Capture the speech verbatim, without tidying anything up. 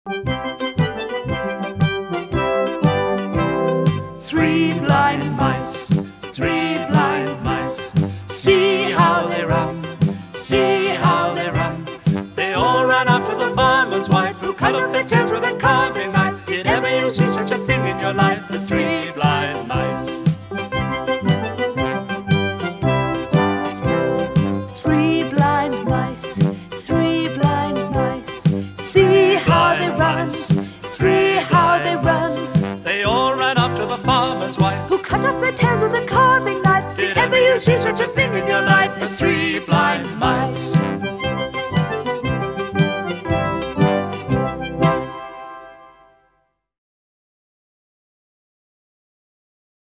Three blind mice, three blind mice. See how they run, see how they run. They all ran after the farmer's wife, who cut off their tails with a carving knife. Did ever you see such a thing in your life as three blind mice? Three blind mice, three blind mice. See how they run, see how they run. They all ran after the farmer's wife, Who cut off their tails with a carving knife. did ever you see such a thing in your life as three blind mice?